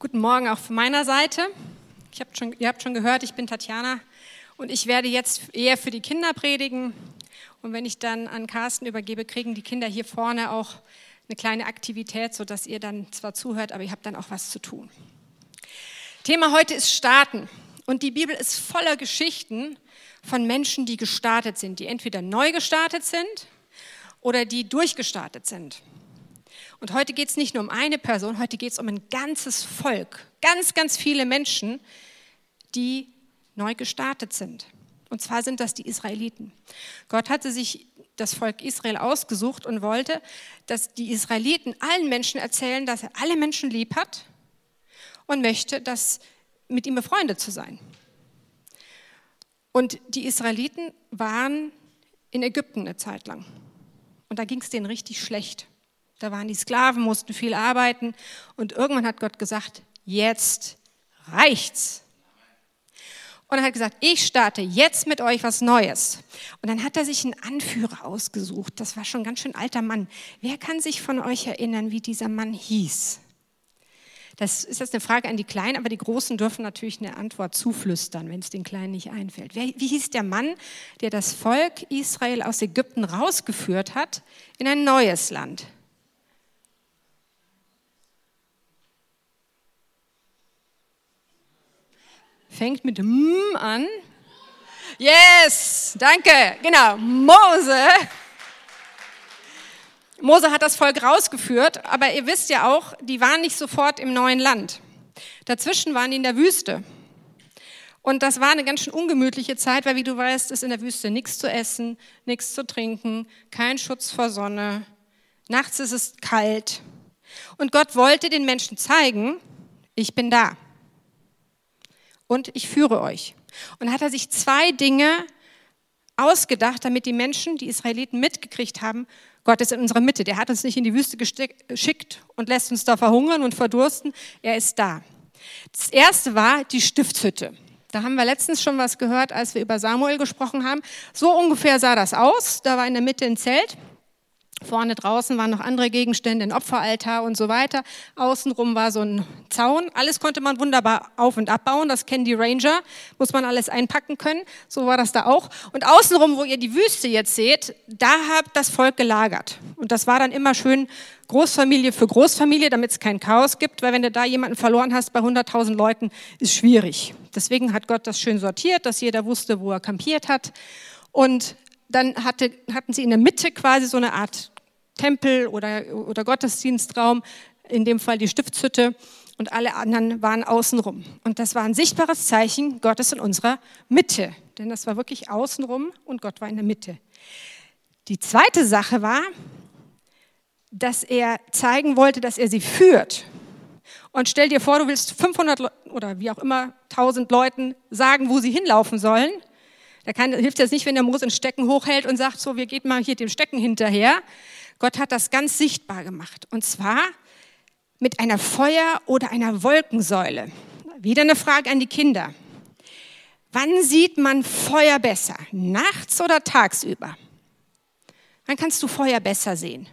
Guten Morgen auch von meiner Seite. Ihr habt schon gehört, ich bin Tatjana und ich werde jetzt eher für die Kinder predigen. Und wenn ich dann an Carsten übergebe, kriegen die Kinder hier vorne auch eine kleine Aktivität, sodass ihr dann zwar zuhört, aber ihr habt dann auch was zu tun. Thema heute ist Starten. Und die Bibel ist voller Geschichten von Menschen, die gestartet sind, die entweder neu gestartet sind oder die durchgestartet sind. Und heute geht es nicht nur um eine Person, heute geht es um ein ganzes Volk, ganz, ganz viele Menschen, die neu gestartet sind. Und zwar sind das die Israeliten. Gott hatte sich das Volk Israel ausgesucht und wollte, dass die Israeliten allen Menschen erzählen, dass er alle Menschen lieb hat und möchte, dass mit ihm befreundet zu sein. Und die Israeliten waren in Ägypten eine Zeit lang. Und da ging es denen richtig schlecht. Da waren die Sklaven, mussten viel arbeiten. Und irgendwann hat Gott gesagt, jetzt reicht's. Und er hat gesagt, ich starte jetzt mit euch was Neues. Und dann hat er sich einen Anführer ausgesucht. Das war schon ein ganz schön alter Mann. Wer kann sich von euch erinnern, wie dieser Mann hieß? Das ist jetzt eine Frage an die Kleinen, aber die Großen dürfen natürlich eine Antwort zuflüstern, wenn es den Kleinen nicht einfällt. Wie hieß der Mann, der das Volk Israel aus Ägypten rausgeführt hat in ein neues Land? Fängt mit an. Yes, danke, genau, Mose. Mose hat das Volk rausgeführt, aber ihr wisst ja auch, die waren nicht sofort im neuen Land. Dazwischen waren die in der Wüste. Und das war eine ganz schön ungemütliche Zeit, weil wie du weißt, ist in der Wüste nichts zu essen, nichts zu trinken, kein Schutz vor Sonne. Nachts ist es kalt. Und Gott wollte den Menschen zeigen, ich bin da. Und ich führe euch. Und hat er sich 2 Dinge ausgedacht, damit die Menschen, die Israeliten mitgekriegt haben, Gott ist in unserer Mitte. Der hat uns nicht in die Wüste geschickt und lässt uns da verhungern und verdursten. Er ist da. Das erste war die Stiftshütte. Da haben wir letztens schon was gehört, als wir über Samuel gesprochen haben. So ungefähr sah das aus. Da war in der Mitte ein Zelt. Vorne draußen waren noch andere Gegenstände, ein Opferaltar und so weiter. Außenrum war so ein Zaun. Alles konnte man wunderbar auf- und abbauen. Das kennen die Ranger. Muss man alles einpacken können. So war das da auch. Und außenrum, wo ihr die Wüste jetzt seht, da hat das Volk gelagert. Und das war dann immer schön Großfamilie für Großfamilie, damit es kein Chaos gibt. Weil wenn du da jemanden verloren hast bei 100.000 Leuten, ist schwierig. Deswegen hat Gott das schön sortiert, dass jeder wusste, wo er kampiert hat. Und dann hatten sie in der Mitte quasi so eine Art Tempel oder Gottesdienstraum, in dem Fall die Stiftshütte, und alle anderen waren außenrum. Und das war ein sichtbares Zeichen, Gott ist in unserer Mitte, denn das war wirklich außenrum und Gott war in der Mitte. Die zweite Sache war, dass er zeigen wollte, dass er sie führt. Und stell dir vor, du willst 500 oder wie auch immer 1000 Leuten sagen, wo sie hinlaufen sollen. Hilft jetzt nicht, wenn der Mose ein Stecken hochhält und sagt, so, wir gehen mal hier dem Stecken hinterher. Gott hat das ganz sichtbar gemacht. Und zwar mit einer Feuer- oder einer Wolkensäule. Wieder eine Frage an die Kinder. Wann sieht man Feuer besser? Nachts oder tagsüber? Wann kannst du Feuer besser sehen?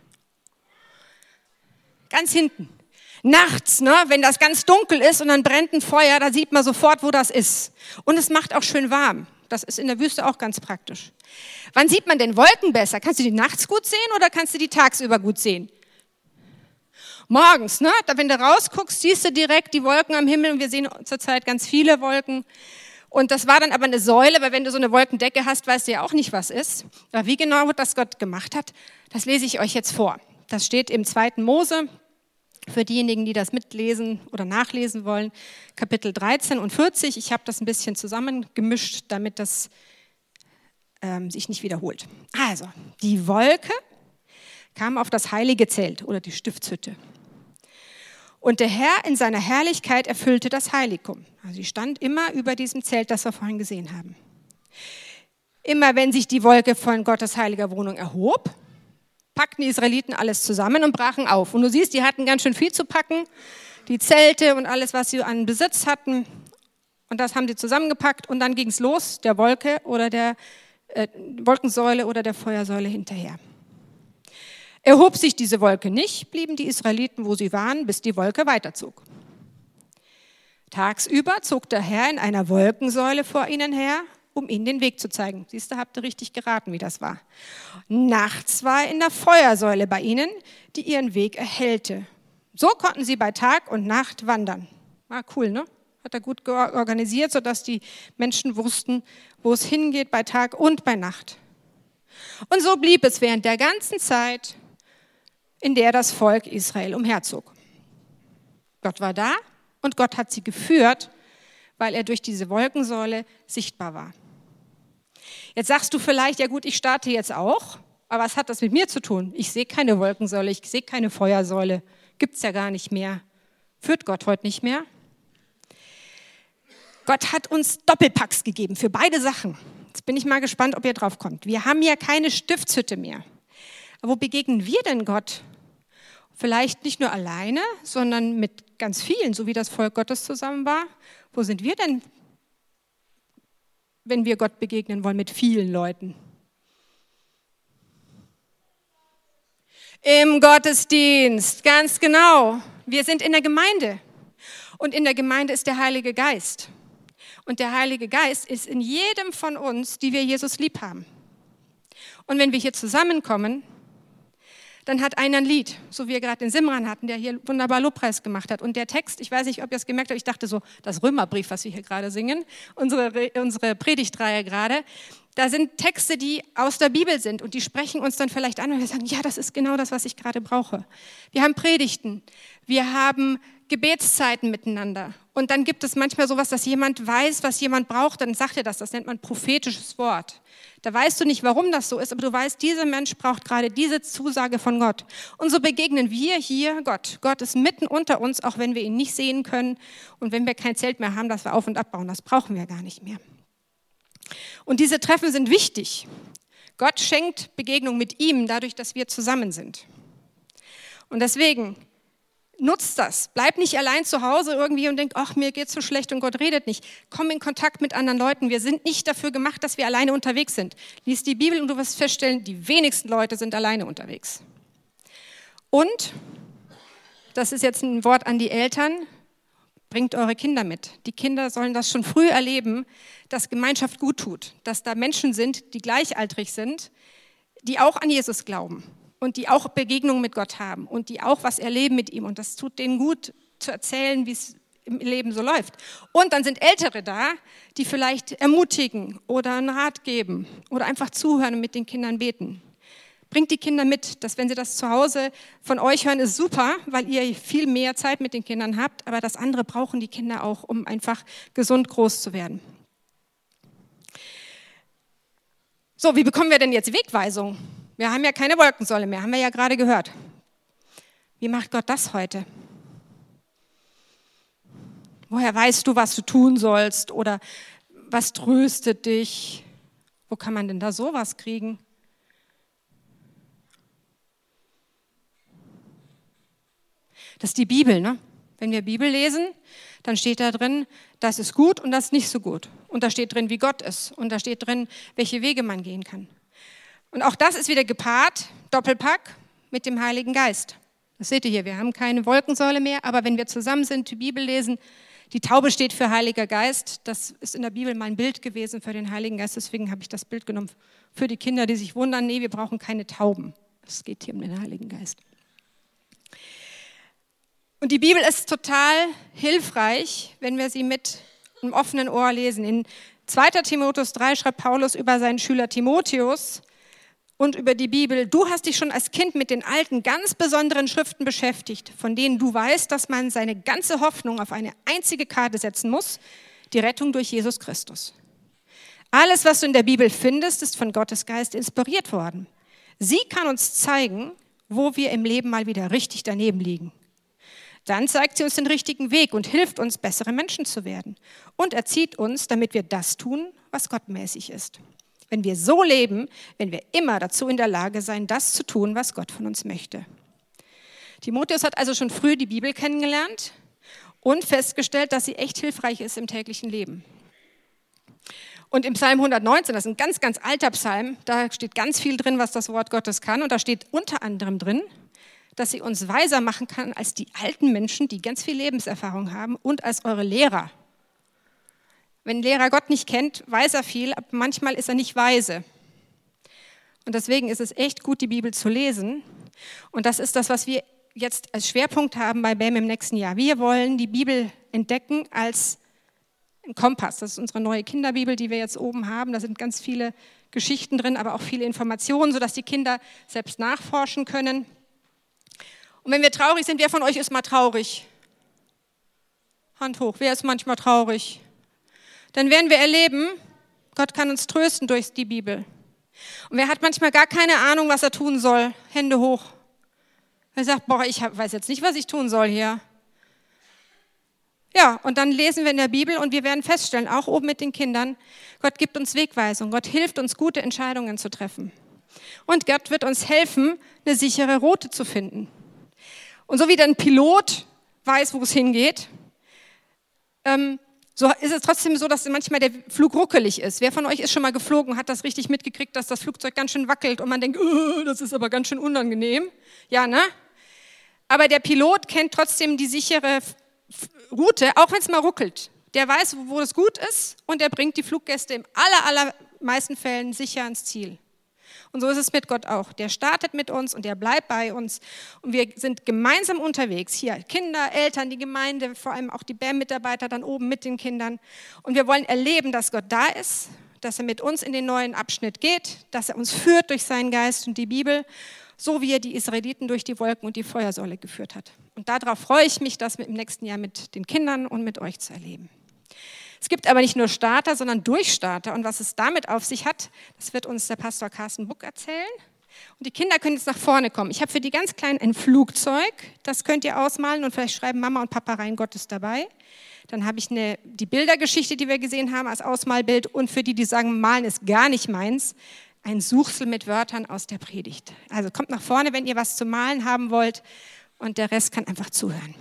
Ganz hinten. Nachts, ne, wenn das ganz dunkel ist und dann brennt ein Feuer, da sieht man sofort, wo das ist. Und es macht auch schön warm. Das ist in der Wüste auch ganz praktisch. Wann sieht man denn Wolken besser? Kannst du die nachts gut sehen oder kannst du die tagsüber gut sehen? Morgens, ne? Wenn du rausguckst, siehst du direkt die Wolken am Himmel und wir sehen zurzeit ganz viele Wolken. Und das war dann aber eine Säule, weil wenn du so eine Wolkendecke hast, weißt du ja auch nicht, was ist. Aber wie genau das Gott gemacht hat, das lese ich euch jetzt vor. Das steht im 2. Mose. Für diejenigen, die das mitlesen oder nachlesen wollen, Kapitel 13 und 40. Ich habe das ein bisschen zusammengemischt, damit das sich nicht wiederholt. Also, die Wolke kam auf das heilige Zelt oder die Stiftshütte. Und der Herr in seiner Herrlichkeit erfüllte das Heiligtum. Also sie stand immer über diesem Zelt, das wir vorhin gesehen haben. Immer wenn sich die Wolke von Gottes heiliger Wohnung erhob, packten die Israeliten alles zusammen und brachen auf. Und du siehst, die hatten ganz schön viel zu packen, die Zelte und alles, was sie an Besitz hatten. Und das haben sie zusammengepackt und dann ging es los, der Wolke oder der Wolkensäule oder der Feuersäule hinterher. Erhob sich diese Wolke nicht, blieben die Israeliten, wo sie waren, bis die Wolke weiterzog. Tagsüber zog der Herr in einer Wolkensäule vor ihnen her, um ihnen den Weg zu zeigen. Siehst du, habt ihr richtig geraten, wie das war. Nachts war er in der Feuersäule bei ihnen, die ihren Weg erhellte. So konnten sie bei Tag und Nacht wandern. War cool, ne? Hat er gut organisiert, sodass die Menschen wussten, wo es hingeht bei Tag und bei Nacht. Und so blieb es während der ganzen Zeit, in der das Volk Israel umherzog. Gott war da und Gott hat sie geführt, weil er durch diese Wolkensäule sichtbar war. Jetzt sagst du vielleicht, ja gut, ich starte jetzt auch, aber was hat das mit mir zu tun? Ich sehe keine Wolkensäule, ich sehe keine Feuersäule, gibt es ja gar nicht mehr. Führt Gott heute nicht mehr? Gott hat uns Doppelpacks gegeben für beide Sachen. Jetzt bin ich mal gespannt, ob ihr drauf kommt. Wir haben ja keine Stiftshütte mehr. Aber wo begegnen wir denn Gott? Vielleicht nicht nur alleine, sondern mit ganz vielen, so wie das Volk Gottes zusammen war. Wo sind wir denn, wenn wir Gott begegnen wollen, mit vielen Leuten? Im Gottesdienst, ganz genau. Wir sind in der Gemeinde. Und in der Gemeinde ist der Heilige Geist. Und der Heilige Geist ist in jedem von uns, die wir Jesus lieb haben. Und wenn wir hier zusammenkommen, dann hat einer ein Lied, so wie wir gerade den Simran hatten, der hier wunderbar Lobpreis gemacht hat. Und der Text, ich weiß nicht, ob ihr es gemerkt habt, ich dachte so, das Römerbrief, was wir hier gerade singen, unsere Predigtreihe gerade, da sind Texte, die aus der Bibel sind und die sprechen uns dann vielleicht an und wir sagen, ja, das ist genau das, was ich gerade brauche. Wir haben Predigten, wir haben Gebetszeiten miteinander. Und dann gibt es manchmal sowas, dass jemand weiß, was jemand braucht, dann sagt er das. Das nennt man prophetisches Wort. Da weißt du nicht, warum das so ist, aber du weißt, dieser Mensch braucht gerade diese Zusage von Gott. Und so begegnen wir hier Gott. Gott ist mitten unter uns, auch wenn wir ihn nicht sehen können. Und wenn wir kein Zelt mehr haben, das wir auf- und abbauen, das brauchen wir gar nicht mehr. Und diese Treffen sind wichtig. Gott schenkt Begegnung mit ihm, dadurch, dass wir zusammen sind. Und deswegen nutzt das. Bleib nicht allein zu Hause irgendwie und denk, ach, mir geht's so schlecht und Gott redet nicht. Komm in Kontakt mit anderen Leuten. Wir sind nicht dafür gemacht, dass wir alleine unterwegs sind. Lies die Bibel und du wirst feststellen, die wenigsten Leute sind alleine unterwegs. Und, das ist jetzt ein Wort an die Eltern, bringt eure Kinder mit. Die Kinder sollen das schon früh erleben, dass Gemeinschaft gut tut, dass da Menschen sind, die gleichaltrig sind, die auch an Jesus glauben. Und die auch Begegnungen mit Gott haben und die auch was erleben mit ihm. Und das tut denen gut, zu erzählen, wie es im Leben so läuft. Und dann sind Ältere da, die vielleicht ermutigen oder einen Rat geben oder einfach zuhören und mit den Kindern beten. Bringt die Kinder mit, dass wenn sie das zu Hause von euch hören, ist super, weil ihr viel mehr Zeit mit den Kindern habt. Aber das andere brauchen die Kinder auch, um einfach gesund groß zu werden. So, wie bekommen wir denn jetzt Wegweisung? Wir haben ja keine Wolkensäule mehr, haben wir ja gerade gehört. Wie macht Gott das heute? Woher weißt du, was du tun sollst oder was tröstet dich? Wo kann man denn da sowas kriegen? Das ist die Bibel, ne? Wenn wir Bibel lesen, dann steht da drin, das ist gut und das ist nicht so gut. Und da steht drin, wie Gott ist. Und da steht drin, welche Wege man gehen kann. Und auch das ist wieder gepaart, Doppelpack, mit dem Heiligen Geist. Das seht ihr hier, wir haben keine Wolkensäule mehr, aber wenn wir zusammen sind, die Bibel lesen, die Taube steht für Heiliger Geist. Das ist in der Bibel mal ein Bild gewesen für den Heiligen Geist, deswegen habe ich das Bild genommen für die Kinder, die sich wundern, nee, wir brauchen keine Tauben. Es geht hier um den Heiligen Geist. Und die Bibel ist total hilfreich, wenn wir sie mit einem offenen Ohr lesen. In 2. Timotheus 3 schreibt Paulus über seinen Schüler Timotheus und über die Bibel: Du hast dich schon als Kind mit den alten, ganz besonderen Schriften beschäftigt, von denen du weißt, dass man seine ganze Hoffnung auf eine einzige Karte setzen muss, die Rettung durch Jesus Christus. Alles, was du in der Bibel findest, ist von Gottes Geist inspiriert worden. Sie kann uns zeigen, wo wir im Leben mal wieder richtig daneben liegen. Dann zeigt sie uns den richtigen Weg und hilft uns, bessere Menschen zu werden und erzieht uns, damit wir das tun, was gottmäßig ist. Wenn wir so leben, werden wir immer dazu in der Lage sein, das zu tun, was Gott von uns möchte. Timotheus hat also schon früh die Bibel kennengelernt und festgestellt, dass sie echt hilfreich ist im täglichen Leben. Und im Psalm 119, das ist ein ganz, ganz alter Psalm, da steht ganz viel drin, was das Wort Gottes kann. Und da steht unter anderem drin, dass sie uns weiser machen kann als die alten Menschen, die ganz viel Lebenserfahrung haben und als eure Lehrer. Wenn ein Lehrer Gott nicht kennt, weiß er viel, aber manchmal ist er nicht weise. Und deswegen ist es echt gut, die Bibel zu lesen. Und das ist das, was wir jetzt als Schwerpunkt haben bei BAM im nächsten Jahr. Wir wollen die Bibel entdecken als ein Kompass. Das ist unsere neue Kinderbibel, die wir jetzt oben haben. Da sind ganz viele Geschichten drin, aber auch viele Informationen, sodass die Kinder selbst nachforschen können. Und wenn wir traurig sind, wer von euch ist mal traurig? Hand hoch, wer ist manchmal traurig? Dann werden wir erleben, Gott kann uns trösten durch die Bibel. Und wer hat manchmal gar keine Ahnung, was er tun soll? Hände hoch. Wer sagt, ich weiß jetzt nicht, was ich tun soll hier. Ja, und dann lesen wir in der Bibel und wir werden feststellen, auch oben mit den Kindern, Gott gibt uns Wegweisung, Gott hilft uns, gute Entscheidungen zu treffen. Und Gott wird uns helfen, eine sichere Route zu finden. Und so wie ein Pilot weiß, wo es hingeht, so ist es trotzdem so, dass manchmal der Flug ruckelig ist. Wer von euch ist schon mal geflogen, hat das richtig mitgekriegt, dass das Flugzeug ganz schön wackelt und man denkt, das ist aber ganz schön unangenehm. Ja, ne? Aber der Pilot kennt trotzdem die sichere Route, auch wenn es mal ruckelt. Der weiß, wo es gut ist und der bringt die Fluggäste im allermeisten Fällen sicher ans Ziel. Und so ist es mit Gott auch. Der startet mit uns und der bleibt bei uns. Und wir sind gemeinsam unterwegs. Hier Kinder, Eltern, die Gemeinde, vor allem auch die BAM-Mitarbeiter dann oben mit den Kindern. Und wir wollen erleben, dass Gott da ist, dass er mit uns in den neuen Abschnitt geht, dass er uns führt durch seinen Geist und die Bibel, so wie er die Israeliten durch die Wolken und die Feuersäule geführt hat. Und darauf freue ich mich, das im nächsten Jahr mit den Kindern und mit euch zu erleben. Es gibt aber nicht nur Starter, sondern Durchstarter. Und was es damit auf sich hat, das wird uns der Pastor Carsten Buck erzählen. Und die Kinder können jetzt nach vorne kommen. Ich habe für die ganz Kleinen ein Flugzeug. Das könnt ihr ausmalen und vielleicht schreiben Mama und Papa rein, Gott ist dabei. Dann habe ich die Bildergeschichte, die wir gesehen haben, als Ausmalbild. Und für die, die sagen, malen ist gar nicht meins, ein Suchsel mit Wörtern aus der Predigt. Also kommt nach vorne, wenn ihr was zu malen haben wollt. Und der Rest kann einfach zuhören.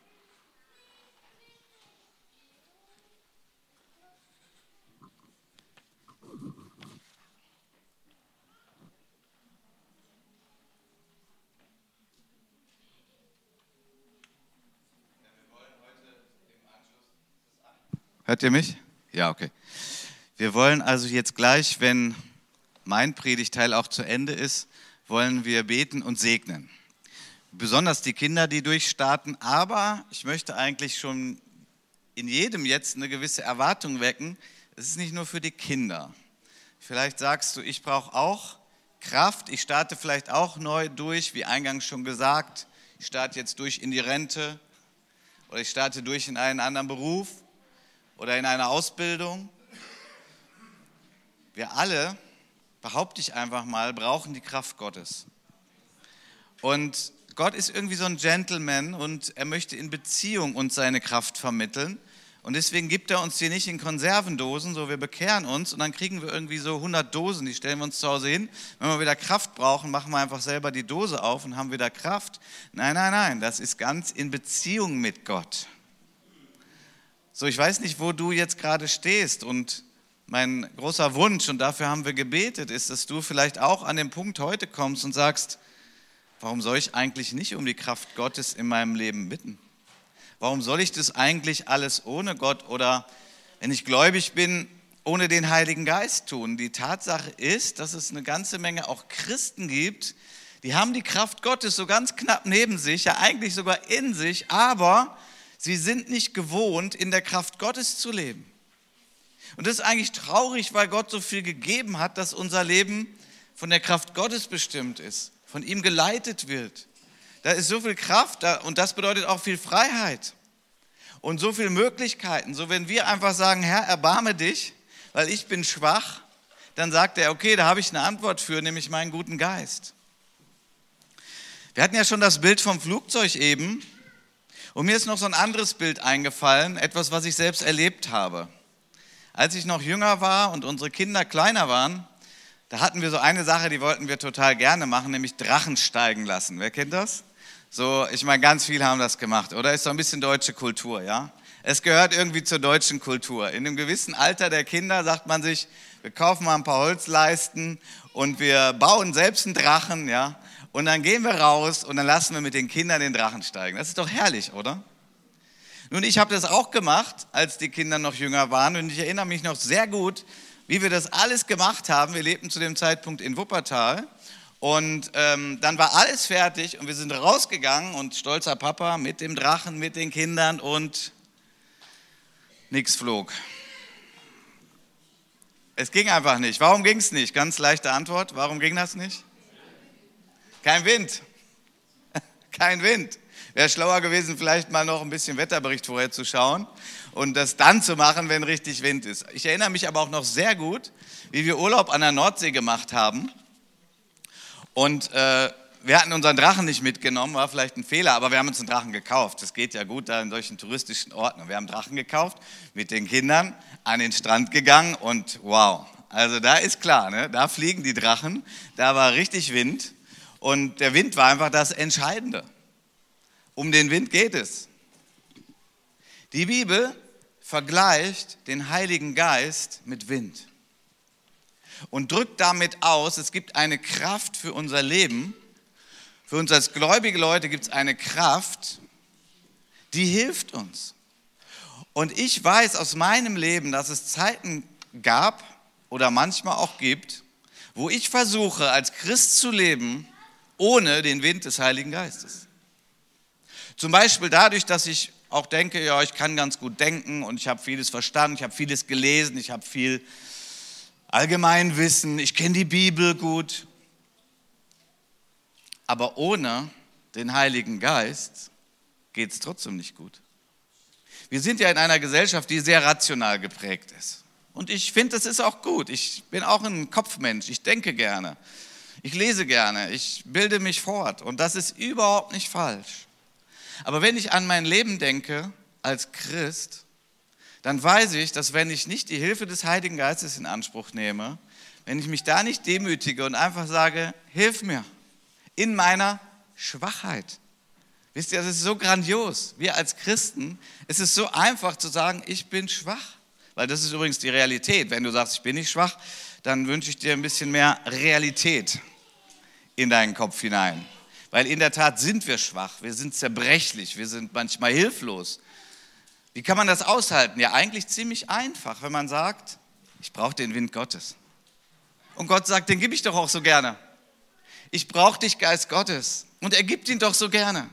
Hört ihr mich? Ja, okay. Wir wollen also jetzt gleich, wenn mein Predigteil auch zu Ende ist, wollen wir beten und segnen. Besonders die Kinder, die durchstarten, aber ich möchte eigentlich schon in jedem jetzt eine gewisse Erwartung wecken. Es ist nicht nur für die Kinder. Vielleicht sagst du, ich brauche auch Kraft, ich starte vielleicht auch neu durch, wie eingangs schon gesagt. Ich starte jetzt durch in die Rente oder ich starte durch in einen anderen Beruf oder in eine Ausbildung. Wir alle, behaupte ich einfach mal, brauchen die Kraft Gottes. Und Gott ist irgendwie so ein Gentleman und er möchte in Beziehung uns seine Kraft vermitteln. Und deswegen gibt er uns die nicht in Konservendosen, so wir bekehren uns und dann kriegen wir irgendwie so 100 Dosen, die stellen wir uns zu Hause hin. Wenn wir wieder Kraft brauchen, machen wir einfach selber die Dose auf und haben wieder Kraft. Nein, das ist ganz in Beziehung mit Gott. So, ich weiß nicht, wo du jetzt gerade stehst und mein großer Wunsch, und dafür haben wir gebetet, ist, dass du vielleicht auch an den Punkt heute kommst und sagst, warum soll ich eigentlich nicht um die Kraft Gottes in meinem Leben bitten? Warum soll ich das eigentlich alles ohne Gott oder, wenn ich gläubig bin, ohne den Heiligen Geist tun? Die Tatsache ist, dass es eine ganze Menge auch Christen gibt, die haben die Kraft Gottes so ganz knapp neben sich, ja eigentlich sogar in sich, aber sie sind nicht gewohnt, in der Kraft Gottes zu leben. Und das ist eigentlich traurig, weil Gott so viel gegeben hat, dass unser Leben von der Kraft Gottes bestimmt ist, von ihm geleitet wird. Da ist so viel Kraft und das bedeutet auch viel Freiheit und so viele Möglichkeiten. So wenn wir einfach sagen, Herr, erbarme dich, weil ich bin schwach, dann sagt er, okay, da habe ich eine Antwort für, nämlich meinen guten Geist. Wir hatten ja schon das Bild vom Flugzeug eben und mir ist noch so ein anderes Bild eingefallen, etwas, was ich selbst erlebt habe. Als ich noch jünger war und unsere Kinder kleiner waren, da hatten wir so eine Sache, die wollten wir total gerne machen, nämlich Drachen steigen lassen. Wer kennt das? So, ich meine, ganz viele haben das gemacht, oder? Ist so ein bisschen deutsche Kultur, ja? Es gehört irgendwie zur deutschen Kultur. In einem gewissen Alter der Kinder sagt man sich, wir kaufen mal ein paar Holzleisten und wir bauen selbst einen Drachen, ja? Und dann gehen wir raus und dann lassen wir mit den Kindern den Drachen steigen. Das ist doch herrlich, oder? Nun, ich habe das auch gemacht, als die Kinder noch jünger waren. Und ich erinnere mich noch sehr gut, wie wir das alles gemacht haben. Wir lebten zu dem Zeitpunkt in Wuppertal. Und dann war alles fertig und wir sind rausgegangen und stolzer Papa mit dem Drachen, mit den Kindern und nichts flog. Es ging einfach nicht. Warum ging es nicht? Ganz leichte Antwort. Warum ging das nicht? Kein Wind. Kein Wind. Wäre schlauer gewesen, vielleicht mal noch ein bisschen Wetterbericht vorher zu schauen und das dann zu machen, wenn richtig Wind ist. Ich erinnere mich aber auch noch sehr gut, wie wir Urlaub an der Nordsee gemacht haben. Und wir hatten unseren Drachen nicht mitgenommen, war vielleicht ein Fehler, aber wir haben uns einen Drachen gekauft. Das geht ja gut da in solchen touristischen Orten. Wir haben einen Drachen gekauft, mit den Kindern an den Strand gegangen und wow. Also da ist klar, ne? Da fliegen die Drachen, da war richtig Wind und der Wind war einfach das Entscheidende. Um den Wind geht es. Die Bibel vergleicht den Heiligen Geist mit Wind und drückt damit aus, es gibt eine Kraft für unser Leben. Für uns als gläubige Leute gibt es eine Kraft, die hilft uns. Und ich weiß aus meinem Leben, dass es Zeiten gab oder manchmal auch gibt, wo ich versuche, als Christ zu leben, ohne den Wind des Heiligen Geistes. Zum Beispiel dadurch, dass ich auch denke, ja, ich kann ganz gut denken und ich habe vieles verstanden, ich habe vieles gelesen, ich habe viel Allgemeinwissen, ich kenne die Bibel gut. Aber ohne den Heiligen Geist geht es trotzdem nicht gut. Wir sind ja in einer Gesellschaft, die sehr rational geprägt ist. Und ich finde, das ist auch gut. Ich bin auch ein Kopfmensch, ich denke gerne, ich lese gerne, ich bilde mich fort und das ist überhaupt nicht falsch. Aber wenn ich an mein Leben denke als Christ, dann weiß ich, dass wenn ich nicht die Hilfe des Heiligen Geistes in Anspruch nehme, wenn ich mich da nicht demütige und einfach sage, hilf mir in meiner Schwachheit. Wisst ihr, das ist so grandios. Wir als Christen, es ist so einfach zu sagen, ich bin schwach. Weil das ist übrigens die Realität. Wenn du sagst, ich bin nicht schwach, dann wünsche ich dir ein bisschen mehr Realität in deinen Kopf hinein. Weil in der Tat sind wir schwach, wir sind zerbrechlich, wir sind manchmal hilflos. Wie kann man das aushalten? Ja, eigentlich ziemlich einfach, wenn man sagt, ich brauche den Wind Gottes. Und Gott sagt, den gebe ich doch auch so gerne. Ich brauche dich, Geist Gottes. Und er gibt ihn doch so gerne.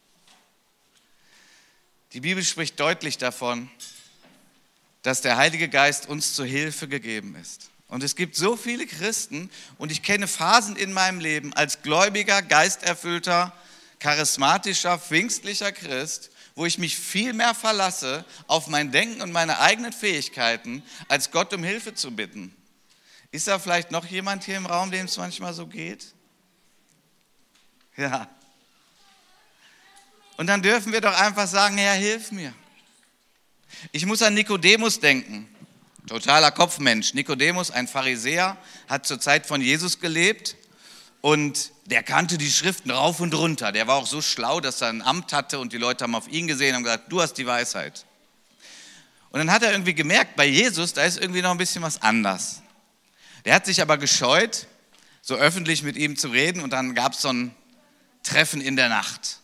Die Bibel spricht deutlich davon, dass der Heilige Geist uns zur Hilfe gegeben ist. Und es gibt so viele Christen und ich kenne Phasen in meinem Leben als gläubiger, geisterfüllter, charismatischer, pfingstlicher Christ, wo ich mich viel mehr verlasse auf mein Denken und meine eigenen Fähigkeiten, als Gott um Hilfe zu bitten. Ist da vielleicht noch jemand hier im Raum, dem es manchmal so geht? Ja. Und dann dürfen wir doch einfach sagen, Herr, hilf mir. Ich muss an Nikodemus denken. Totaler Kopfmensch. Nikodemus, ein Pharisäer, hat zur Zeit von Jesus gelebt und der kannte die Schriften rauf und runter. Der war auch so schlau, dass er ein Amt hatte und die Leute haben auf ihn gesehen und haben gesagt, du hast die Weisheit. Und dann hat er irgendwie gemerkt, bei Jesus, da ist irgendwie noch ein bisschen was anders. Der hat sich aber gescheut, so öffentlich mit ihm zu reden und dann gab es so ein Treffen in der Nacht.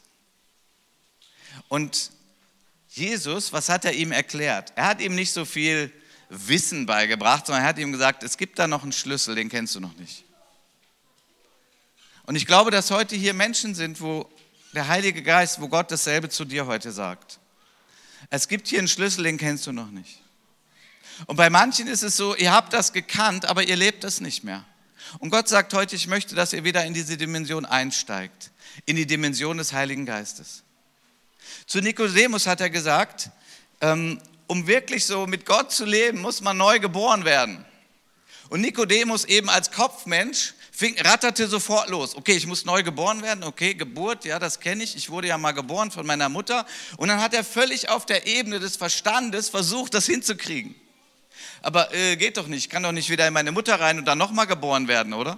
Und Jesus, was hat er ihm erklärt? Er hat ihm nicht so viel Wissen beigebracht, sondern er hat ihm gesagt, es gibt da noch einen Schlüssel, den kennst du noch nicht. Und ich glaube, dass heute hier Menschen sind, wo der Heilige Geist, wo Gott dasselbe zu dir heute sagt. Es gibt hier einen Schlüssel, den kennst du noch nicht. Und bei manchen ist es so, ihr habt das gekannt, aber ihr lebt es nicht mehr. Und Gott sagt heute, ich möchte, dass ihr wieder in diese Dimension einsteigt, in die Dimension des Heiligen Geistes. Zu Nikodemus hat er gesagt, um wirklich so mit Gott zu leben, muss man neu geboren werden. Und Nikodemus eben als Kopfmensch ratterte sofort los. Okay, ich muss neu geboren werden. Okay, Geburt, ja, das kenne ich. Ich wurde ja mal geboren von meiner Mutter. Und dann hat er völlig auf der Ebene des Verstandes versucht, das hinzukriegen. Aber geht doch nicht. Ich kann doch nicht wieder in meine Mutter rein und dann nochmal geboren werden, oder?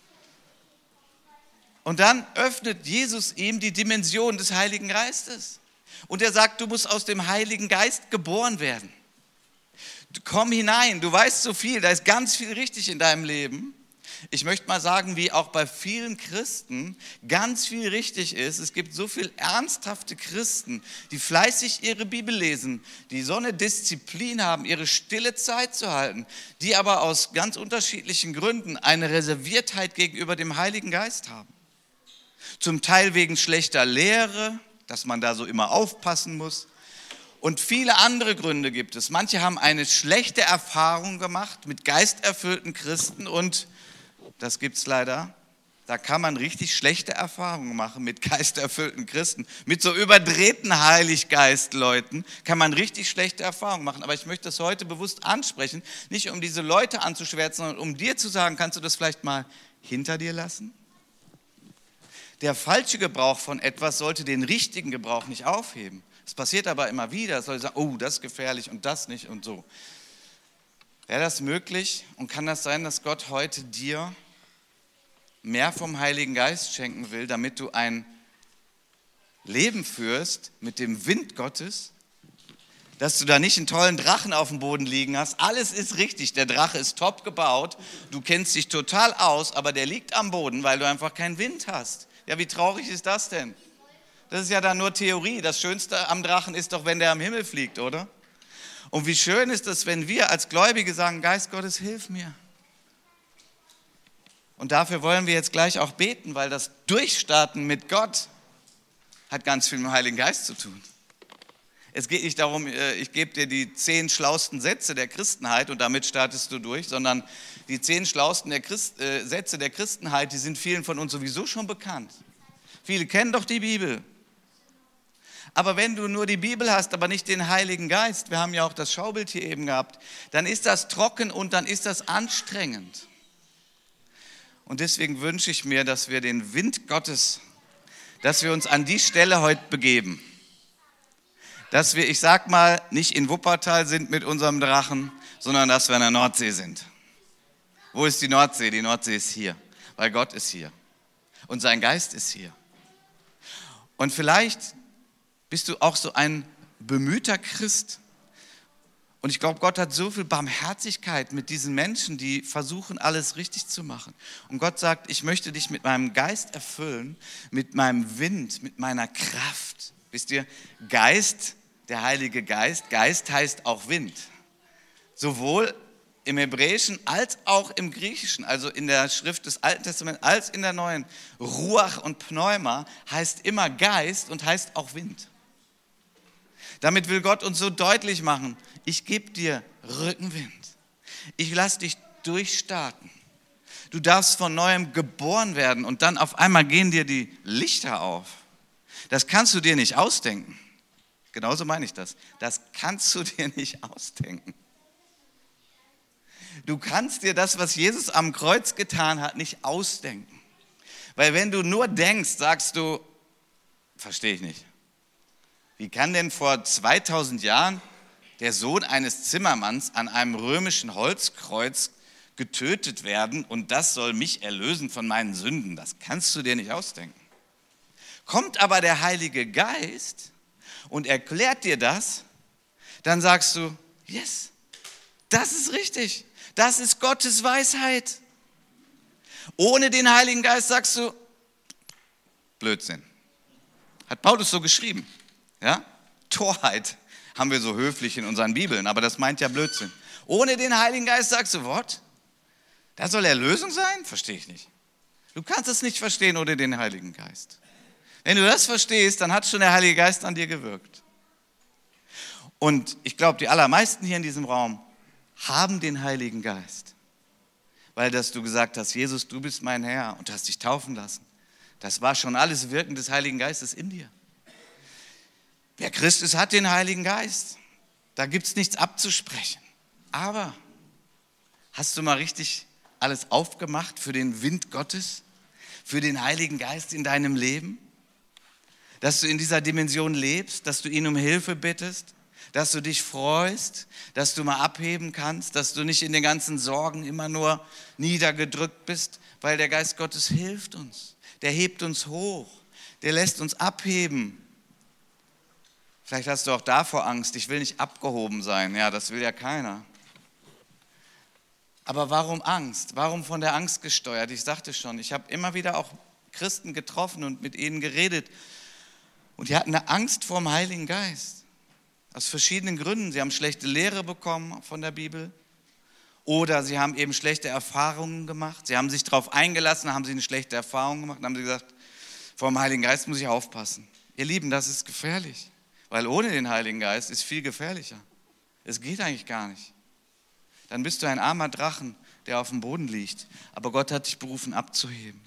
Und dann öffnet Jesus ihm die Dimension des Heiligen Geistes. Und er sagt, du musst aus dem Heiligen Geist geboren werden. Komm hinein, du weißt so viel, da ist ganz viel richtig in deinem Leben. Ich möchte mal sagen, wie auch bei vielen Christen ganz viel richtig ist. Es gibt so viele ernsthafte Christen, die fleißig ihre Bibel lesen, die so eine Disziplin haben, ihre stille Zeit zu halten, die aber aus ganz unterschiedlichen Gründen eine Reserviertheit gegenüber dem Heiligen Geist haben. Zum Teil wegen schlechter Lehre, dass man da so immer aufpassen muss. Und viele andere Gründe gibt es. Manche haben eine schlechte Erfahrung gemacht mit geisterfüllten Christen und das gibt es leider. Da kann man richtig schlechte Erfahrungen machen mit geisterfüllten Christen. Mit so überdrehten Heiliggeistleuten kann man richtig schlechte Erfahrungen machen. Aber ich möchte das heute bewusst ansprechen, nicht um diese Leute anzuschwärzen, sondern um dir zu sagen, kannst du das vielleicht mal hinter dir lassen? Der falsche Gebrauch von etwas sollte den richtigen Gebrauch nicht aufheben. Es passiert aber immer wieder, es soll sagen, oh, das ist gefährlich und das nicht und so. Wäre das möglich und kann das sein, dass Gott heute dir mehr vom Heiligen Geist schenken will, damit du ein Leben führst mit dem Wind Gottes, dass du da nicht einen tollen Drachen auf dem Boden liegen hast. Alles ist richtig, der Drache ist top gebaut, du kennst dich total aus, aber der liegt am Boden, weil du einfach keinen Wind hast. Ja, wie traurig ist das denn? Das ist ja dann nur Theorie. Das Schönste am Drachen ist doch, wenn der am Himmel fliegt, oder? Und wie schön ist es, wenn wir als Gläubige sagen, Geist Gottes, hilf mir. Und dafür wollen wir jetzt gleich auch beten, weil das Durchstarten mit Gott hat ganz viel mit dem Heiligen Geist zu tun. Es geht nicht darum, ich gebe dir die 10 schlauesten Sätze der Christenheit und damit startest du durch, sondern die 10 schlauesten Sätze der Christenheit, die sind vielen von uns sowieso schon bekannt. Viele kennen doch die Bibel. Aber wenn du nur die Bibel hast, aber nicht den Heiligen Geist, wir haben ja auch das Schaubild hier eben gehabt, dann ist das trocken und dann ist das anstrengend. Und deswegen wünsche ich mir, dass wir den Wind Gottes, dass wir uns an die Stelle heute begeben. Dass wir, ich sag mal, nicht in Wuppertal sind mit unserem Drachen, sondern dass wir an der Nordsee sind. Wo ist die Nordsee? Die Nordsee ist hier, weil Gott ist hier und sein Geist ist hier. Und vielleicht bist du auch so ein bemühter Christ. Und ich glaube, Gott hat so viel Barmherzigkeit mit diesen Menschen, die versuchen, alles richtig zu machen. Und Gott sagt, ich möchte dich mit meinem Geist erfüllen, mit meinem Wind, mit meiner Kraft. Wisst ihr, Geist, der Heilige Geist, Geist heißt auch Wind. Sowohl im Hebräischen als auch im Griechischen, also in der Schrift des Alten Testaments als in der Neuen. Ruach und Pneuma heißt immer Geist und heißt auch Wind. Damit will Gott uns so deutlich machen, ich gebe dir Rückenwind. Ich lasse dich durchstarten. Du darfst von Neuem geboren werden und dann auf einmal gehen dir die Lichter auf. Das kannst du dir nicht ausdenken. Genauso meine ich das. Das kannst du dir nicht ausdenken. Du kannst dir das, was Jesus am Kreuz getan hat, nicht ausdenken. Weil wenn du nur denkst, sagst du, verstehe ich nicht. Wie kann denn vor 2000 Jahren der Sohn eines Zimmermanns an einem römischen Holzkreuz getötet werden und das soll mich erlösen von meinen Sünden? Das kannst du dir nicht ausdenken. Kommt aber der Heilige Geist und erklärt dir das, dann sagst du, yes, das ist richtig, das ist Gottes Weisheit. Ohne den Heiligen Geist sagst du, Blödsinn. Hat Paulus so geschrieben. Ja? Torheit haben wir so höflich in unseren Bibeln, aber das meint ja Blödsinn. Ohne den Heiligen Geist sagst du, what? Da soll Erlösung sein? Verstehe ich nicht. Du kannst es nicht verstehen ohne den Heiligen Geist. Wenn du das verstehst, dann hat schon der Heilige Geist an dir gewirkt. Und ich glaube, die allermeisten hier in diesem Raum haben den Heiligen Geist. Weil dass du gesagt hast, Jesus, du bist mein Herr und hast dich taufen lassen. Das war schon alles Wirken des Heiligen Geistes in dir. Wer Christ ist, hat den Heiligen Geist. Da gibt es nichts abzusprechen. Aber hast du mal richtig alles aufgemacht für den Wind Gottes? Für den Heiligen Geist in deinem Leben? Dass du in dieser Dimension lebst, dass du ihn um Hilfe bittest, dass du dich freust, dass du mal abheben kannst, dass du nicht in den ganzen Sorgen immer nur niedergedrückt bist, weil der Geist Gottes hilft uns. Der hebt uns hoch, der lässt uns abheben. Vielleicht hast du auch davor Angst, ich will nicht abgehoben sein. Ja, das will ja keiner. Aber warum Angst? Warum von der Angst gesteuert? Ich sagte schon, ich habe immer wieder auch Christen getroffen und mit ihnen geredet. Und die hatten eine Angst vor dem Heiligen Geist. Aus verschiedenen Gründen. Sie haben schlechte Lehre bekommen von der Bibel. Oder sie haben eben schlechte Erfahrungen gemacht. Sie haben sich darauf eingelassen, haben sie eine schlechte Erfahrung gemacht. Dann haben sie gesagt, vor dem Heiligen Geist muss ich aufpassen. Ihr Lieben, das ist gefährlich. Weil ohne den Heiligen Geist ist viel gefährlicher. Es geht eigentlich gar nicht. Dann bist du ein armer Drachen, der auf dem Boden liegt. Aber Gott hat dich berufen, abzuheben.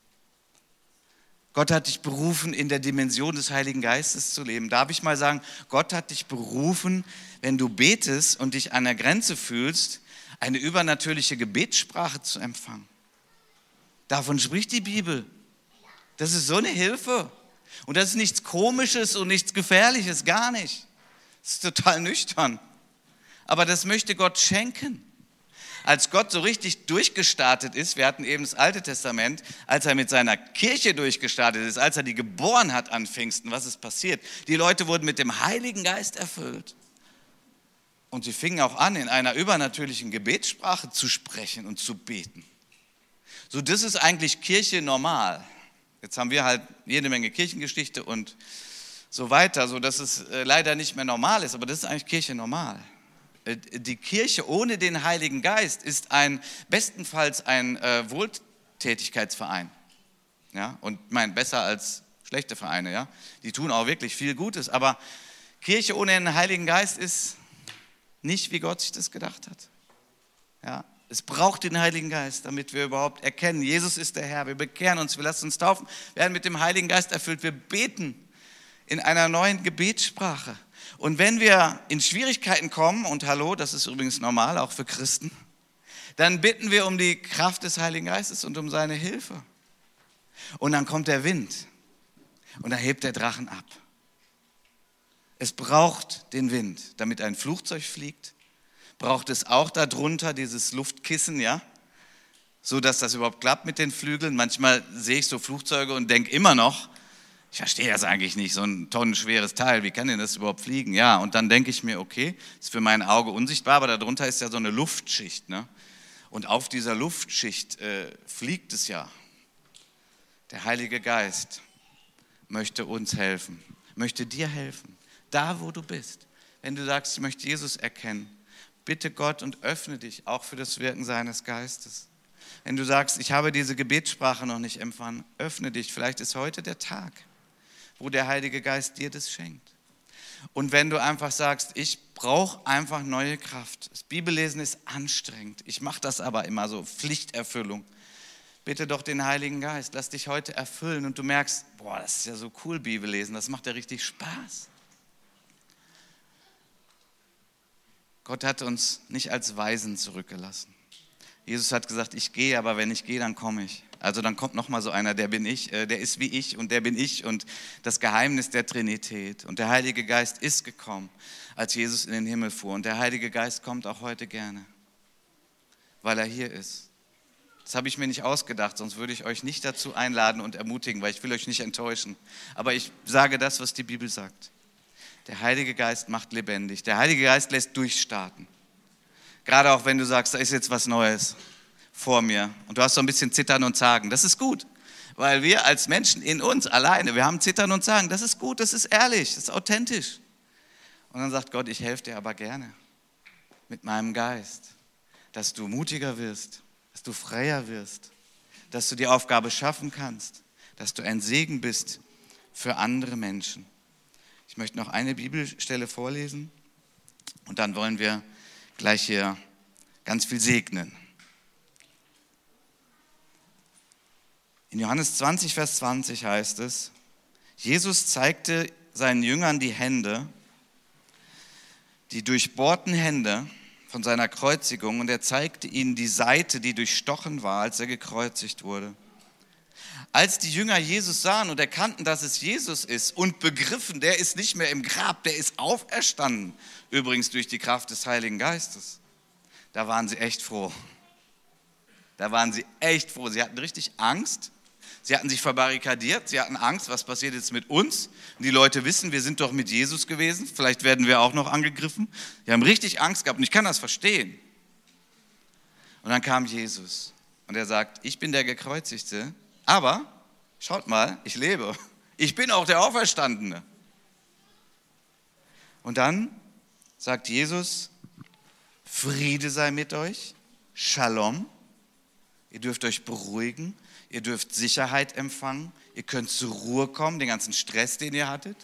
Gott hat dich berufen, in der Dimension des Heiligen Geistes zu leben. Darf ich mal sagen, Gott hat dich berufen, wenn du betest und dich an der Grenze fühlst, eine übernatürliche Gebetssprache zu empfangen. Davon spricht die Bibel. Das ist so eine Hilfe. Und das ist nichts Komisches und nichts Gefährliches, gar nicht. Das ist total nüchtern. Aber das möchte Gott schenken. Als Gott so richtig durchgestartet ist, wir hatten eben das Alte Testament, als er mit seiner Kirche durchgestartet ist, als er die geboren hat an Pfingsten, was ist passiert? Die Leute wurden mit dem Heiligen Geist erfüllt. Und sie fingen auch an, in einer übernatürlichen Gebetssprache zu sprechen und zu beten. So, das ist eigentlich Kirche normal. Jetzt haben wir halt jede Menge Kirchengeschichte und so weiter, sodass es leider nicht mehr normal ist, aber das ist eigentlich Kirche normal. Die Kirche ohne den Heiligen Geist ist bestenfalls ein Wohltätigkeitsverein. Ja? Und ich meine, besser als schlechte Vereine. Ja? Die tun auch wirklich viel Gutes, aber Kirche ohne den Heiligen Geist ist nicht, wie Gott sich das gedacht hat. Ja? Es braucht den Heiligen Geist, damit wir überhaupt erkennen, Jesus ist der Herr. Wir bekehren uns, wir lassen uns taufen, werden mit dem Heiligen Geist erfüllt. Wir beten in einer neuen Gebetssprache. Und wenn wir in Schwierigkeiten kommen, und hallo, das ist übrigens normal, auch für Christen, dann bitten wir um die Kraft des Heiligen Geistes und um seine Hilfe. Und dann kommt der Wind und dann hebt der Drachen ab. Es braucht den Wind, damit ein Flugzeug fliegt. Braucht es auch darunter dieses Luftkissen, ja, so dass das überhaupt klappt mit den Flügeln. Manchmal sehe ich so Flugzeuge und denke immer noch, ich verstehe das eigentlich nicht, so ein tonnenschweres Teil, wie kann denn das überhaupt fliegen? Ja, und dann denke ich mir, okay, ist für mein Auge unsichtbar, aber darunter ist ja so eine Luftschicht, ne? Und auf dieser Luftschicht fliegt es ja. Der Heilige Geist möchte uns helfen, möchte dir helfen, da wo du bist. Wenn du sagst, ich möchte Jesus erkennen, bitte Gott und öffne dich auch für das Wirken seines Geistes. Wenn du sagst, ich habe diese Gebetssprache noch nicht empfangen, öffne dich, vielleicht ist heute der Tag, wo der Heilige Geist dir das schenkt. Und wenn du einfach sagst, ich brauche einfach neue Kraft. Das Bibellesen ist anstrengend. Ich mache das aber immer so, Pflichterfüllung. Bitte doch den Heiligen Geist, lass dich heute erfüllen und du merkst, boah, das ist ja so cool, Bibellesen, das macht ja richtig Spaß. Gott hat uns nicht als Waisen zurückgelassen. Jesus hat gesagt, ich gehe, aber wenn ich gehe, dann komme ich. Also dann kommt nochmal so einer, der bin ich, der ist wie ich und der bin ich und das Geheimnis der Trinität. Und der Heilige Geist ist gekommen, als Jesus in den Himmel fuhr. Und der Heilige Geist kommt auch heute gerne, weil er hier ist. Das habe ich mir nicht ausgedacht, sonst würde ich euch nicht dazu einladen und ermutigen, weil ich will euch nicht enttäuschen. Aber ich sage das, was die Bibel sagt. Der Heilige Geist macht lebendig. Der Heilige Geist lässt durchstarten. Gerade auch wenn du sagst, da ist jetzt was Neues vor mir und du hast so ein bisschen Zittern und Zagen. Das ist gut, weil wir als Menschen in uns alleine, wir haben Zittern und Zagen. Das ist gut, das ist ehrlich, das ist authentisch. Und dann sagt Gott, ich helfe dir aber gerne mit meinem Geist, dass du mutiger wirst, dass du freier wirst, dass du die Aufgabe schaffen kannst, dass du ein Segen bist für andere Menschen. Ich möchte noch eine Bibelstelle vorlesen und dann wollen wir gleich hier ganz viel segnen. In Johannes 20, Vers 20 heißt es, Jesus zeigte seinen Jüngern die Hände, die durchbohrten Hände von seiner Kreuzigung und er zeigte ihnen die Seite, die durchstochen war, als er gekreuzigt wurde. Als die Jünger Jesus sahen und erkannten, dass es Jesus ist und begriffen, der ist nicht mehr im Grab, der ist auferstanden, übrigens durch die Kraft des Heiligen Geistes, da waren sie echt froh. Da waren sie echt froh. Sie hatten richtig Angst. Sie hatten sich verbarrikadiert. Sie hatten Angst, was passiert jetzt mit uns? Und die Leute wissen, wir sind doch mit Jesus gewesen. Vielleicht werden wir auch noch angegriffen. Die haben richtig Angst gehabt und ich kann das verstehen. Und dann kam Jesus und er sagt, ich bin der Gekreuzigte, aber schaut mal, ich lebe. Ich bin auch der Auferstandene. Und dann sagt Jesus, Friede sei mit euch, Shalom. Ihr dürft euch beruhigen, ihr dürft Sicherheit empfangen, ihr könnt zur Ruhe kommen, den ganzen Stress, den ihr hattet.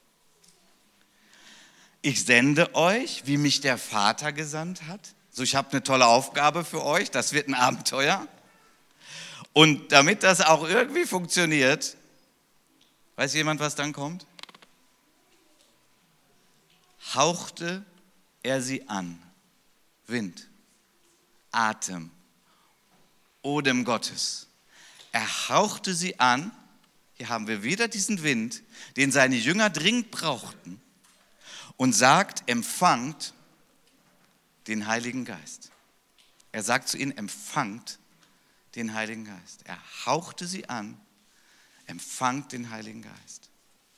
Ich sende euch, wie mich der Vater gesandt hat. So, ich habe eine tolle Aufgabe für euch, das wird ein Abenteuer. Und damit das auch irgendwie funktioniert, weiß jemand, was dann kommt? Hauchte er sie an. Wind, Atem, Odem Gottes. Er hauchte sie an. Hier haben wir wieder diesen Wind, den seine Jünger dringend brauchten. Und sagt, empfangt den Heiligen Geist. Er sagt zu ihnen, empfangt den Heiligen Geist. Er hauchte sie an, empfangt den Heiligen Geist.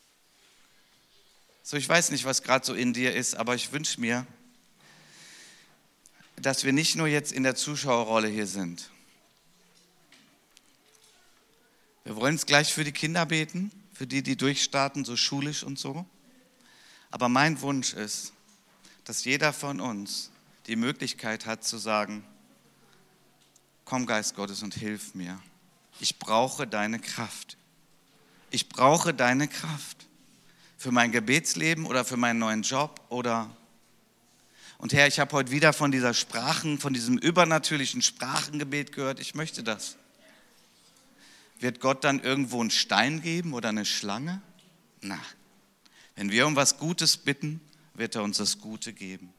So, ich weiß nicht, was gerade so in dir ist, aber ich wünsche mir, dass wir nicht nur jetzt in der Zuschauerrolle hier sind. Wir wollen jetzt gleich für die Kinder beten, für die, die durchstarten, so schulisch und so. Aber mein Wunsch ist, dass jeder von uns die Möglichkeit hat zu sagen, komm Geist Gottes und hilf mir. Ich brauche deine Kraft. Ich brauche deine Kraft für mein Gebetsleben oder für meinen neuen Job oder. Und Herr, ich habe heute wieder von diesem übernatürlichen Sprachengebet gehört. Ich möchte das. Wird Gott dann irgendwo einen Stein geben oder eine Schlange? Na. Wenn wir um was Gutes bitten, wird er uns das Gute geben.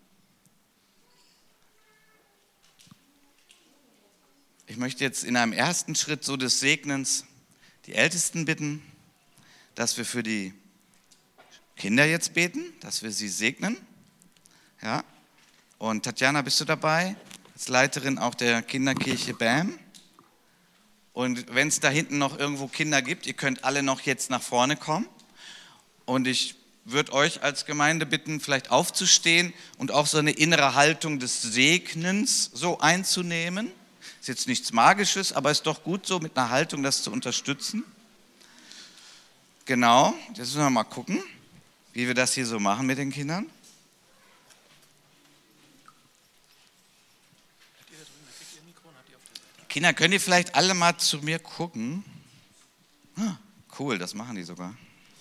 Ich möchte jetzt in einem ersten Schritt so des Segnens die Ältesten bitten, dass wir für die Kinder jetzt beten, dass wir sie segnen. Ja. Und Tatjana, bist du dabei? Als Leiterin auch der Kinderkirche BAM. Und wenn es da hinten noch irgendwo Kinder gibt, ihr könnt alle noch jetzt nach vorne kommen. Und ich würde euch als Gemeinde bitten, vielleicht aufzustehen und auch so eine innere Haltung des Segnens so einzunehmen. Ist jetzt nichts Magisches, aber ist doch gut so mit einer Haltung das zu unterstützen. Genau, jetzt müssen wir mal gucken, wie wir das hier so machen mit den Kindern. Kinder, könnt ihr vielleicht alle mal zu mir gucken? Ah, cool, das machen die sogar.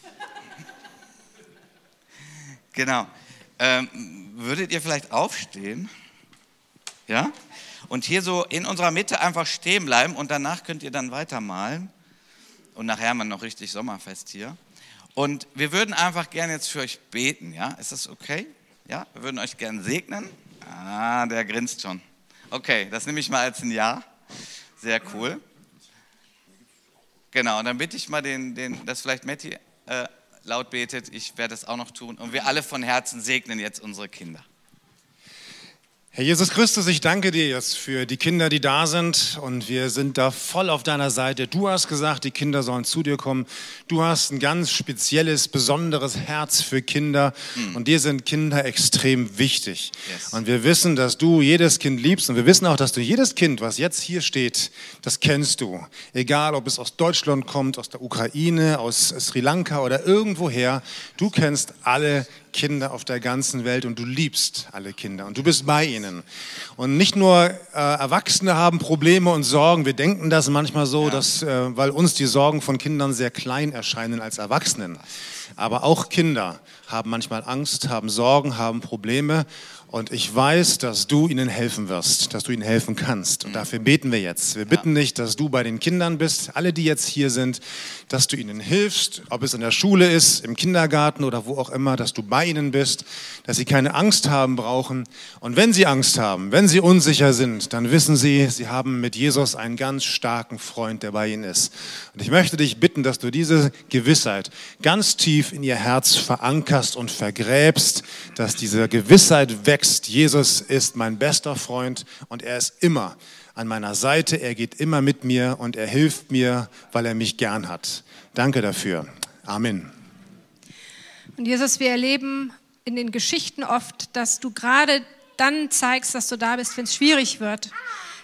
Genau. Würdet ihr vielleicht aufstehen? Ja? Und hier so in unserer Mitte einfach stehen bleiben und danach könnt ihr dann weitermalen. Und nachher haben wir noch richtig Sommerfest hier. Und wir würden einfach gerne jetzt für euch beten, ja? Ist das okay? Ja? Wir würden euch gerne segnen. Ah, der grinst schon. Okay, das nehme ich mal als ein Ja. Sehr cool. Genau, und dann bitte ich mal dass vielleicht Matti laut betet, ich werde es auch noch tun. Und wir alle von Herzen segnen jetzt unsere Kinder. Herr Jesus Christus, ich danke dir jetzt für die Kinder, die da sind und wir sind da voll auf deiner Seite. Du hast gesagt, die Kinder sollen zu dir kommen. Du hast ein ganz spezielles, besonderes Herz für Kinder und dir sind Kinder extrem wichtig. Yes. Und wir wissen, dass du jedes Kind liebst und wir wissen auch, dass du jedes Kind, was jetzt hier steht, das kennst du. Egal, ob es aus Deutschland kommt, aus der Ukraine, aus Sri Lanka oder irgendwoher, du kennst alle Kinder auf der ganzen Welt und du liebst alle Kinder und du bist bei ihnen. Und nicht nur Erwachsene haben Probleme und Sorgen, wir denken das manchmal so, dass, weil uns die Sorgen von Kindern sehr klein erscheinen als Erwachsenen. Aber auch Kinder haben manchmal Angst, haben Sorgen, haben Probleme. Und ich weiß, dass du ihnen helfen wirst, dass du ihnen helfen kannst. Und dafür beten wir jetzt. Wir bitten dich, dass du bei den Kindern bist, alle, die jetzt hier sind, dass du ihnen hilfst, ob es in der Schule ist, im Kindergarten oder wo auch immer, dass du bei ihnen bist, dass sie keine Angst haben brauchen. Und wenn sie Angst haben, wenn sie unsicher sind, dann wissen sie, sie haben mit Jesus einen ganz starken Freund, der bei ihnen ist. Und ich möchte dich bitten, dass du diese Gewissheit ganz tief in ihr Herz verankerst und vergräbst, dass diese Gewissheit wächst. Jesus ist mein bester Freund und er ist immer an meiner Seite. Er geht immer mit mir und er hilft mir, weil er mich gern hat. Danke dafür. Amen. Und Jesus, wir erleben in den Geschichten oft, dass du gerade dann zeigst, dass du da bist, wenn es schwierig wird.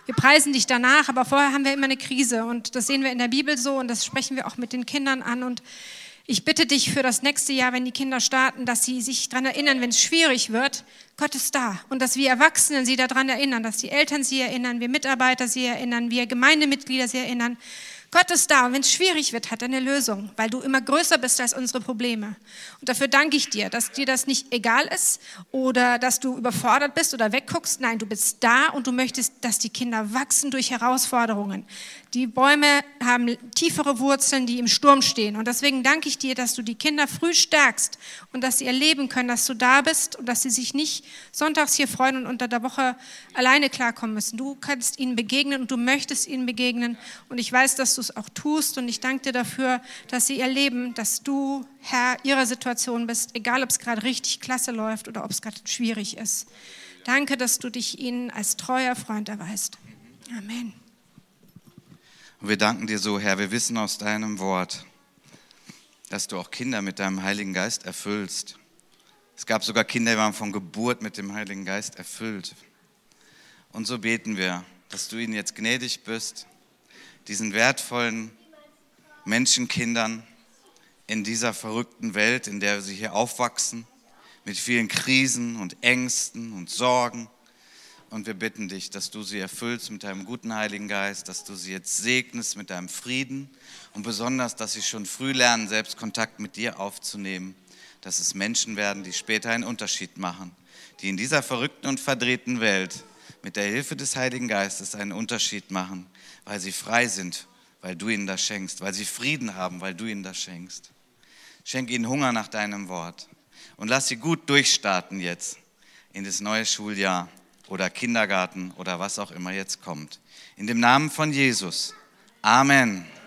Wir preisen dich danach, aber vorher haben wir immer eine Krise und das sehen wir in der Bibel so und das sprechen wir auch mit den Kindern an und ich bitte dich für das nächste Jahr, wenn die Kinder starten, dass sie sich daran erinnern, wenn es schwierig wird, Gott ist da. Und dass wir Erwachsenen sie daran erinnern, dass die Eltern sie erinnern, wir Mitarbeiter sie erinnern, wir Gemeindemitglieder sie erinnern. Gott ist da und wenn es schwierig wird, hat er eine Lösung, weil du immer größer bist als unsere Probleme. Und dafür danke ich dir, dass dir das nicht egal ist oder dass du überfordert bist oder wegguckst. Nein, du bist da und du möchtest, dass die Kinder wachsen durch Herausforderungen. Die Bäume haben tiefere Wurzeln, die im Sturm stehen. Und deswegen danke ich dir, dass du die Kinder früh stärkst und dass sie erleben können, dass du da bist und dass sie sich nicht sonntags hier freuen und unter der Woche alleine klarkommen müssen. Du kannst ihnen begegnen und du möchtest ihnen begegnen. Und ich weiß, dass du es auch tust. Und ich danke dir dafür, dass sie erleben, dass du Herr ihrer Situation bist, egal ob es gerade richtig klasse läuft oder ob es gerade schwierig ist. Danke, dass du dich ihnen als treuer Freund erweist. Amen. Und wir danken dir so, Herr, wir wissen aus deinem Wort, dass du auch Kinder mit deinem Heiligen Geist erfüllst. Es gab sogar Kinder, die waren von Geburt mit dem Heiligen Geist erfüllt. Und so beten wir, dass du ihnen jetzt gnädig bist, diesen wertvollen Menschenkindern in dieser verrückten Welt, in der sie hier aufwachsen, mit vielen Krisen und Ängsten und Sorgen. Und wir bitten dich, dass du sie erfüllst mit deinem guten Heiligen Geist, dass du sie jetzt segnest mit deinem Frieden und besonders, dass sie schon früh lernen, selbst Kontakt mit dir aufzunehmen, dass es Menschen werden, die später einen Unterschied machen, die in dieser verrückten und verdrehten Welt mit der Hilfe des Heiligen Geistes einen Unterschied machen, weil sie frei sind, weil du ihnen das schenkst, weil sie Frieden haben, weil du ihnen das schenkst. Schenk ihnen Hunger nach deinem Wort und lass sie gut durchstarten jetzt in das neue Schuljahr oder Kindergarten oder was auch immer jetzt kommt. In dem Namen von Jesus. Amen.